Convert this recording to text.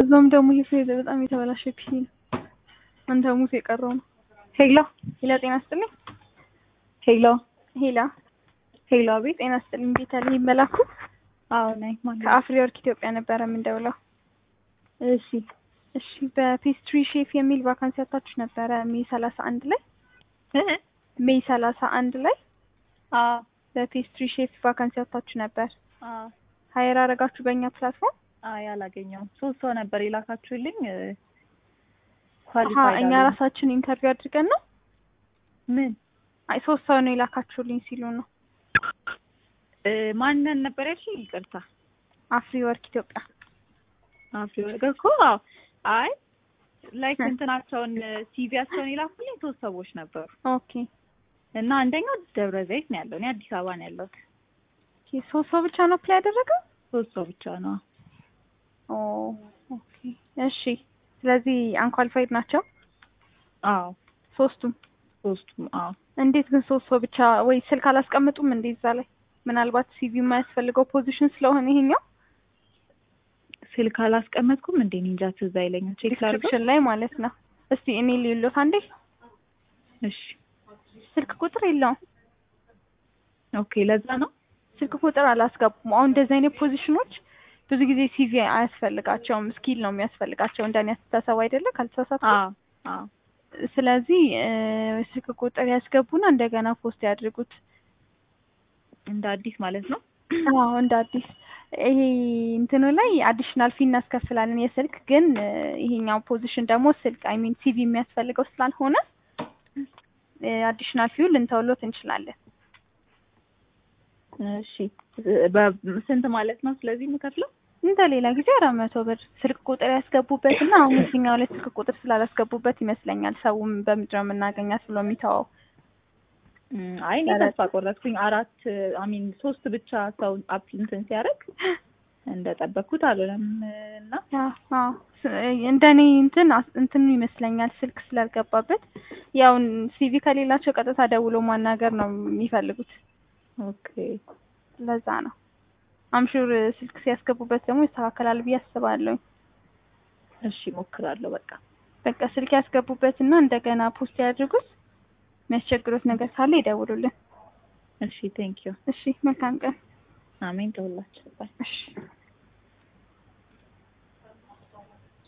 ለዛም ደግሞ ይሄ በጣም የተበላሸ ፒሲ ነው። አንተ ሙት የቀረው ነው። ሄሎ ሄላ ጤና ይስጥልኝ። ሄሎ ሄላ ሄሎ አቤት። ጤና ይስጥልኝ። ቤተልሔም መላኩ። አዎ ነኝ። ከአፍሪወርክ ኢትዮጵያ ነበረ የምንደውለው። እሺ በፔስትሪ ሼፍ የሚል ቫካንሲ አታችሁ ነበረ ሜይ 31 ላይ ሜይ 31 ላይ በፔስትሪ ሼፍ ቫካንሲ አታችሁ ነበር። ሀይር አረጋችሁ በእኛ ፕላትፎርም? አይ አላገኘሁም። 3 ሰው ነበር የላካችሁልኝ። እኛ ራሳችን ኢንተርቪው አድርገን ነው። ምን? አይ 3 ሰው ነው የላካችሁልኝ ሲሉ ነው። ማንን ነበር ያልሽኝ? ይቅርታ። አፍሪወርክ ኢትዮጵያ። አፍሪወርክ እኮ አይ ላይክ እንትናቸውን ሲቪያቸውን የላኩልኝ 3 ሰዎች ነበሩ። ኦኬ። እና አንደኛው ደብረ ዘይት ነው ያለው፣ እኔ አዲስ አበባ ነው ያለሁት። ኦኬ። 3 ሰው ብቻ ነው አፕላይ ያደረገው? 3 ሰው ብቻ ነው። ኦኬ እሺ። ስለዚህ አንኳሊፋይድ ናቸው? አዎ ሶስቱም። አዎ። እንዴት ግን 3 ሰው ብቻ? ወይ ስልክ አላስቀምጡም እንዴ እዛ ላይ? ምናልባት ሲቪ የማያስፈልገው ፖዚሽን ስለሆነ ይሄኛው ስልክ አላስቀመጥኩም እንዴ? እንጃ ትዝ አይለኝም። ቼክ ላድርግ ላይ ማለት ነው። እስቲ እኔ ልዩሎት አንዴ። እሺ። ስልክ ቁጥር የለውም። ኦኬ ለዛ ነው ስልክ ቁጥር አላስገቡም። አሁን እንደዚህ አይነት ፖዚሽኖች ብዙ ጊዜ ሲቪ አያስፈልጋቸውም፣ ስኪል ነው የሚያስፈልጋቸው። እንደኔ አስተሳሰብ አይደለ? ካልተሳሳትኩ። አዎ። ስለዚህ ስልክ ቁጥር ያስገቡና እንደገና ፖስት ያድርጉት እንደ አዲስ ማለት ነው። አዎ እንደ አዲስ። ይሄ እንትኑ ላይ አዲሽናል ፊ እናስከፍላለን የስልክ ግን ይሄኛው ፖዚሽን ደግሞ ስልክ አይ ሚን ሲቪ የሚያስፈልገው ስላልሆነ አዲሽናል ፊው ልንተውሎት እንችላለን። እሺ በስንት ማለት ነው ስለዚህ የምከፍለው? እንደ ሌላ ጊዜ 400 ብር ስልክ ቁጥር ያስገቡበትና አሁን እዚህኛው ላይ ስልክ ቁጥር ስላላስገቡበት ይመስለኛል ሰውም በምድረው የምናገኛት ብሎ የሚተዋው። አይ እኔ ተስፋ ቆረጥኩኝ። 3 ብቻ ሰው አፕሊንትን ሲያደርግ እንደጠበቅኩት አልሆነም እና እንደኔ እንትኑ ይመስለኛል ስልክ ስላልገባበት ያው ሲቪ ከሌላቸው ቀጥታ ደውሎ ማናገር ነው የሚፈልጉት። ኦኬ ለዛ ነው። አምሹር ስልክ ሲያስገቡበት ደግሞ ይስተካከላል ብዬ አስባለሁ። እሺ ሞክራለሁ። በቃ ስልክ ያስገቡበትና እንደገና ፖስት ያድርጉት። የሚያስቸግሩት ነገር ካለ ይደውሉልን። እሺ ቴንክ ዩ። እሺ መልካም ቀን። አሜን ተውላችሁ። እሺ